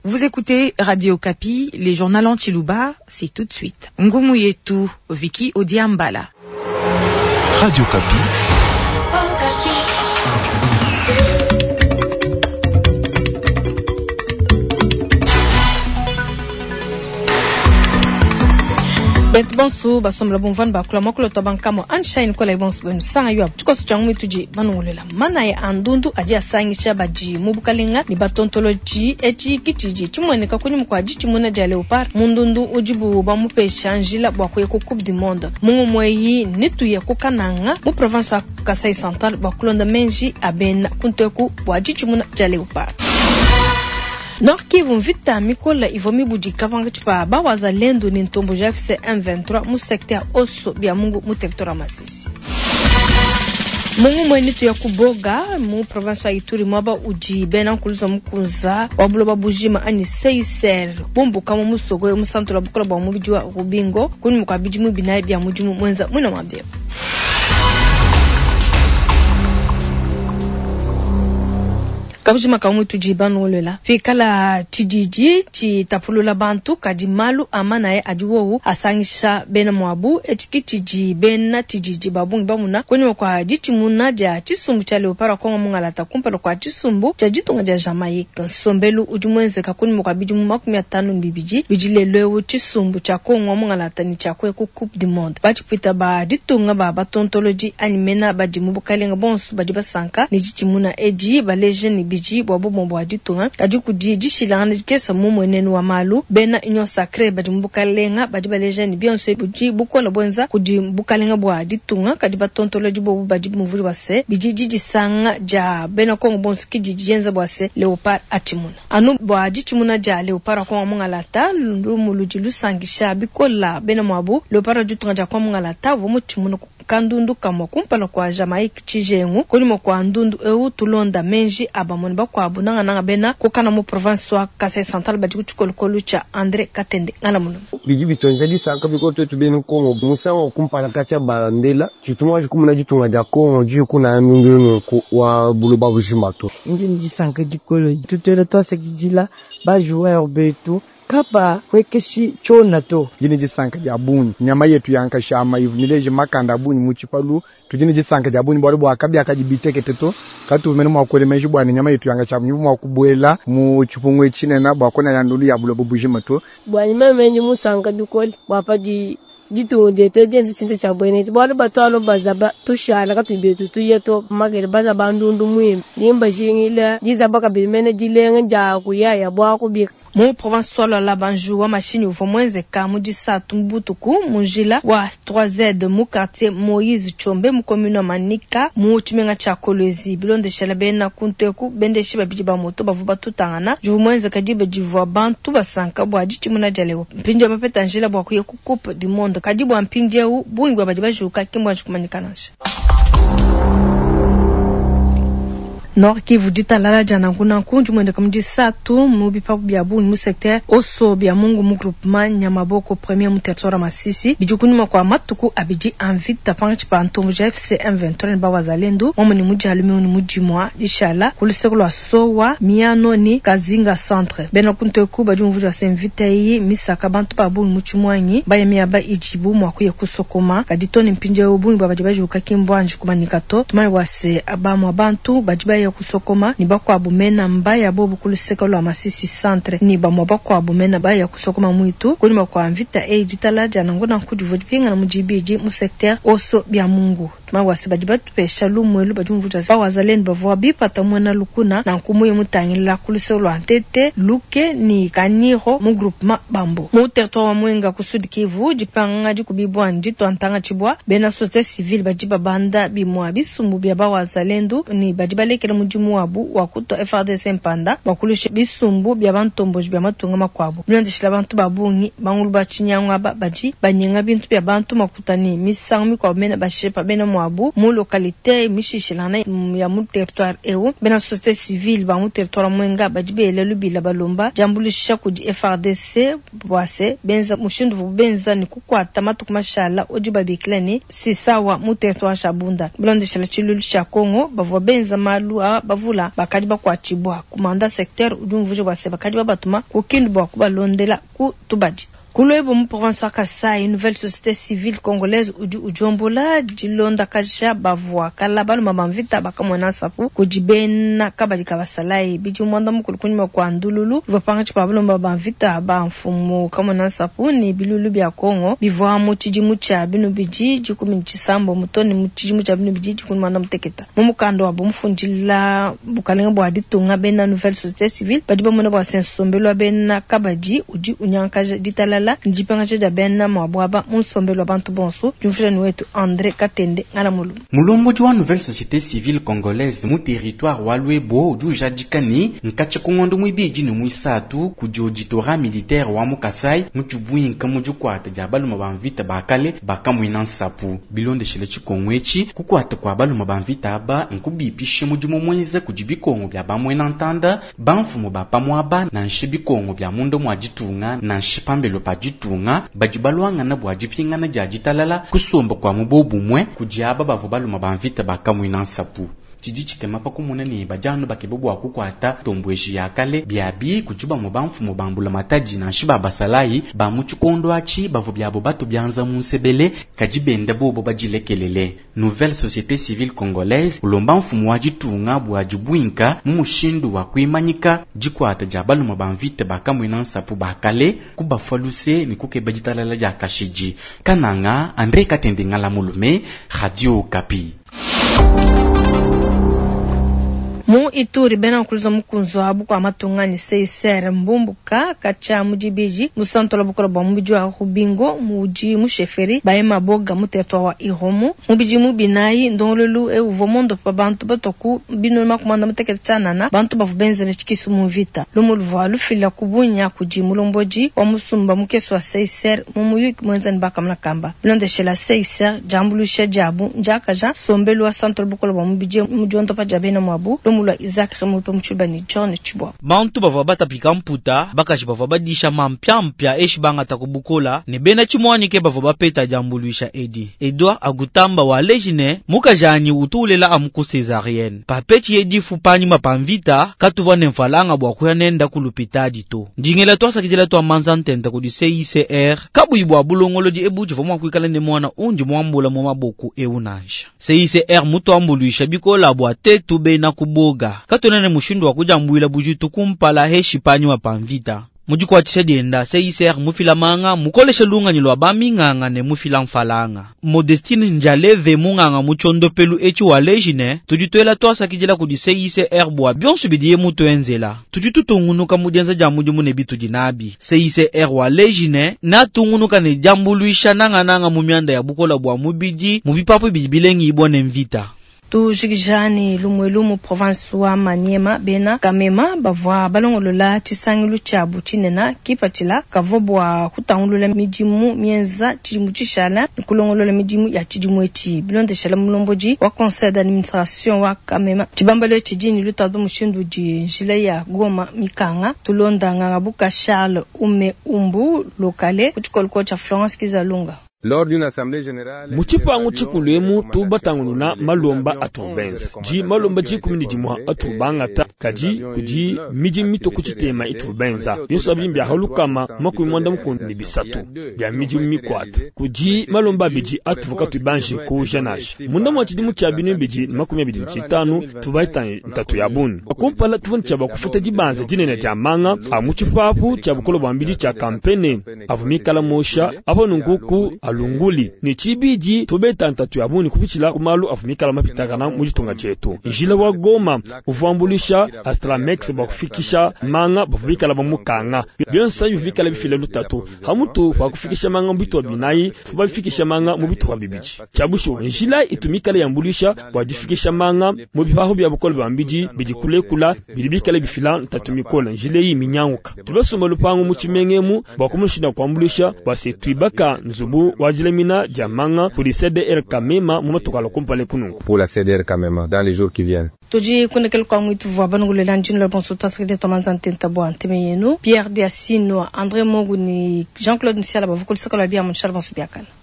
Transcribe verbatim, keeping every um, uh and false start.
Vous écoutez Radio Kapi, les journaux Antilouba, c'est tout de suite. Ngumu yetu, Vicky Odiambala. Radio Kapi. Bet bonso basomla bonvan ba kula makolo tabankamo anshine kola bonso ben sanga yo tuko suchangu mituji banungulela mana ya andundu aje asangisha baji mubukalinga ni batontoloji echi kichiji chimweneka kuni mukwaji chimuna ja leopard mundundu ujibu ba mupesha njila bwa kweko coupe du monde mungu mweyi nituye kukananga mu province Kasai Central bakulonda menji abena kunteku bwaji chimuna ja leopard. Nord Kivu vita mikola ivomi bujika vanga chipa ba wazalendo ni ntombo ja F C M vingt-trois mu secteur oso bya mungu mu territoire Masisi. Mungu mwenitu ya kuboga mu province ya Ituri mwaba uji bena nkuluza mkunza wabulo babujima ani seiser bombo kama musogo mu centre bukora ba mu bijwa Rubingo kuni mukabiji mu binaye bya mujimu mwenza mwina mabye. Kabujima kamu tujibanu lela fikala tijiji ti tapulula bantu kadimalu amana ya ajuwo asangisha bena mwabu etikitiji bena tijiji babungi bamuna kwenye kwa jiti munaja chisumbu cha leopara kwa mungalata kumpelo kwa chisumbu cha jitunga ja Jamaica sombelu ujumwenze kakuni mukabiji mu makumi atano mbibiji bijile lewo chisumbu cha kongo mungalata ni cha kwe ku coupe du monde bachi pita ba ditunga ba batontology animena ba dimubukalenga bonsu ba dibasanka ni jiti muna eji ba legend biji bwabo mombo aditunga kadiku di jishilana kesa mumo nenu wa malu bena inyo sacré badimbuka lenga badiba legend bionse buji bukola bwenza kudimbuka lenga bwa aditunga kadiba tontoloji bo badibu muvuri wase bijiji jisanga ja bena kongo bonsu kijijenza bwase leopard atimuna anu bwa aditimuna ja leopard kwa mungalata lumuluji lusangisha bikola bena mwabu leopard ajutunga ja kwa mungalata vomo timuna kandundu kama kumpala kwa Jamaica chijengu kulimo kwa ndundu eu tulonda menji abamoni bakwa bunanga nanga bena kokana mu province wa Kasai Central badiku chukolokolu cha Andre Katende ngala muno biji bitonzali sanka bikoto tubenu kongo musawa kumpala kacha bandela chitumwa jikumuna jitunga ja kongo jikuna ndundu wa buluba bujimato ndi sanka dikolo tutela to sekijila ba joueur betu kapa kwekeshi chona to jini jisanka jabuni nyama yetu yanka shama ivunileje makanda buni muchipalu tujini jisanka jabuni bwali bwa kabya akajibiteke teto katu meno makole meji bwa nyama yetu yanka chamu nyibu makubwela mu chipungwe chine na bwa kona yandulu ya bulo bubujima to bwa nyama menji musanka dukol bwa di jitu de te den sinte chabone bwa ba talo bazaba tushala katu betu tuyeto magere baza bandundu muim nimba jingila jizabaka bimene jilenga ja kuyaya bwa kubik mu province solo la banjou wa machine uvo mwenze ka mudi satu mbutuku mujila wa trois Z mu quartier Moïse Chombe mu commune Manika mu chimenga cha Kolwezi bilonde shala bena kunteku bende shiba bijiba moto bavuba tutangana ju mwenze kadibe jivwa bantu basanka bwa jiti muna jalewo mpinje bapeta njila bwa kuye ku coupe du monde kadibu mpinje u bungi bwa bajiba juka kimwa chukumanikanisha. Nord Kivu dita lala jana kuna kunju mwende kamji satu mubi papu biabu mu secteur oso bia mungu mu groupement nyamaboko premier mu territoire Masisi bijukuni makwa matuku abiji anvita panchi pa ntombo ja F C M vingt-trois ba wazalendo momo ni muji halume ni muji mwa inshallah kulisekolo sowa miano ni Kazinga centre bena kunte ku baju mvuja senvita yi misaka bantu pa bu mu chumwanyi ba yemi aba ijibu mwa kuye kusokoma kaditoni mpinje obu babaji bajuka kimbwanji kumanikato tumai wase abamu abantu bajiba ya kusokoma ni bakwa bumena mbaya bobu kuliseka lwa Masisi centre ni bamwa bakwa bumena baya kusokoma mwitu kuni makwa mvita e jitala jana ngona kudivo dipinga na mujibiji mu secteur oso bya mungu mawasi bajibatu pesha lumwelu bajumvuta za wazalendo bavwa bipata mwana lukuna na nkumuye mutangila kuliseka lwa ntete luke ni kaniro mu groupement bambo mu territoire wa mwenga kusudi Kivu jipanga jikubibwa njito antanga chibwa bena société civile bajiba banda bimwa bisumbu bya ba wazalendo ni bajibalekela mujimu wabu wakuto F R D C mpanda bakulishe bisumbu bya bantomboje bya matunga makwabo byandishira abantu babungi bangulu bachinyangwa baji banyenga bintu bya bantu makutani misangi kwa mena bashepa bena mwabu mu localité mishishilana ya mu territoire ewo bena société civile ba mu territoire mwenga bajibele lubila balomba jambulisha kuji F R D C bwase benza mushindu benza ni kukwata matuku mashala ojiba bikleni si sawa mu territoire shabunda blonde shala chilulu cha Kongo bavwa benza malu bwa bavula bakadi bakwa chibwa kumanda secteur udumvuje bwa se bakadi babatuma kukindu bwa kubalondela ku tubaji Kuloebo mu province Kasai, nouvelle société civile congolaise uju ujombola jilonda kasha bavwa kala balu mabamvita bakamona sapu kujibena kabali kabasalai biji mwanda mukulukunyima kwa ndululu vopanga chipabulo mabamvita ba mfumu kamona sapu ni bilulu bya Kongo bivwa mu chijimu cha binu biji jikumi chisambo mutoni mu chijimu cha binu biji jikuni mwanda muteketa mumukando abo mfunjila bukalenga bwa ditunga bena nouvelle société civile badiba mona bwa sensombelo bena kabaji uji unyankaje ditala la njipanga cha bena mwabwaba munsombelo bantu bonso jumfreni wetu André Katende ngala mulu mulombo jwa nouvelle société civile congolaise mu territoire wa Lwebo du jadikani nkache kongondo mwibiji ni mwisatu kujojitora militaire wa Mukasai muchubuinka mujukwata jabalu mabamvita bakale bakamwina sapu bilonde shile chikongwechi kukwata kwa balu mabamvita aba nkubipishe mujumo mweze kujibikongo bya bamwena ntanda bamfumo bapamwaba na nshibikongo bya mundo mwajitunga na nshipambelo pajitunga bajibalwanga na bwajipinga na jajitalala kusomba kwa mubobu mwe kujaba bavubalu mabamvita bakamwina sapu Chiji kemapa kumuna ni bajano bakibobu wakukwata tombweji yakale biabi kujuba mubamfu mubambula mataji na shiba basalai ba muchukondo achi bavu biabo batu bianza munsebele kajibende bobo bajilekelele. Nouvelle société civile congolaise ulomba mfumu wajitunga bwajibuinka mumushindu wa kuimanyika jikwata jabalu mabamvite bakamwina sapu bakale kubafaluse ni kuke bajitalala jakashiji kananga André Katende ngala mulume Radio Kapi. Mu Ituri bena kuluza mukunzo abu kwa matungani seisere mbumbuka kacha mujibiji musantola bukora bwa mubiji wa Rubingo muji musheferi baema boga mutetwa wa Ihomu mubiji mubinayi ndolulu e uvomondo pa bantu batoku bino makumanda muteketana bantu bavubenzele chikisu muvita lumulwa lufila kubunya kuji mulomboji wa musumba mukeso wa seisere mumuyuki mwenzani bakamla kamba bilonde shela seisere jambulusha jabu njakaja sombelu wa santola bukora bwa mubiji mujonto pa jabena mwabu mula Isaac Remupe mchubani John Chibwa. Bantu bava bata pika mputa, bakashi bava badisha mampya mpya eshi banga takubukola, ne bena chimwani ke bava bapeta jambuluisha edi. Edwa agutamba wa lejine, muka jani utulela amuku cesarienne. Papechi edi fupani mapamvita, katuwa nemfalanga bwakuya nenda kulupitaji to. Njingela tuwa sakijela tuwa manzantenta kudi C I C R, kabu ibu abulongolo di ebu jifomwa kuikala ne mwana unji mwambula mwama boku eunanja. C I C R mutu ambuluisha bikola bwa tetu bena kubo katonene mushindu wa kujambuila bujutu kumpala heshi panyi wa pamvita mujuko wachishedienda C I C R mufila manga mukoleshe lunga nyilo abami nganga ne mufila mfalanga Modestine njaleve munganga muchondo pelu echi walejine tujituela toasa kijela kudi C I C R bwa bionsu bidiye mutu enzela tujitu tungunuka mudianza jamuju mune bitu jinabi C I C R walejine na tungunuka ne jambuluisha nanga nanga mumianda ya bukola bwa mubiji mubipapu bijibilengi ibone mvita tu jigijani lumwelumu province wa Maniema bena kamema bavwa balongolola chisangilu cha buchinena kipatila kavobwa kutangulula mijimu mienza chijimu chishala nikulongolola mijimu ya chijimu echi bilonde shala mulomboji wa conseil d'administration wa kamema chibambalo chijini lutado mushindu ji njile ya Goma Mikanga tulonda ngagabuka Charles Ume Umbu lokale kuchikolko cha Florence Kizalunga. Lors d'une assemblée générale muchipangu chikulemu tu batanguluna malomba atubenz ji malomba ji kumini jimwa atubanga ta kaji kuji miji mito kuchitema itubenza yoso bimbya halukama makumi mwanda mukundi bisatu bya miji mikwata kuji malomba biji atuvuka tubanji ku jenaje munda mwachidi muchabinu biji makumi biji chitanu tubaita ntatu yabuni akumpala tuvuni chaba kufuta jibanza jinene jamanga amuchipapu chabukolo bambili cha kampene avumikala mosha abonunguku lunguli ni chibiji tubeta ntatu yabuni kubichila kumalu afumikala mapitakana mujitunga chetu njila wa Goma uvambulisha Astramex bakufikisha manga bafubikala bamukanga byonsa yuvikala bifile lutatu hamutu bakufikisha manga mbito binayi tubafikisha manga mubito wa bibiji chabusho njila itumikala yambulisha badifikisha manga mubibaho bya bukolo bambiji bijikulekula bilibikala bifila ntatu mikola njile yi minyanguka tubasoma lupango muchimengemu bakumushinda kwambulisha base twibaka nzubu wajilemina jamanga pour les C D R Kamema mumatokala kumpale kunungu pour la C D R Kamema dans les jours qui viennent. Toji kunekele kwa mwitu vwa banungule lanjini la bonso tasrede tomanza ntenta bo anteme yenu Pierre Diasino André Mogu ni Jean-Claude Nsiala bavukuli sakala bia monshala bonso biakana.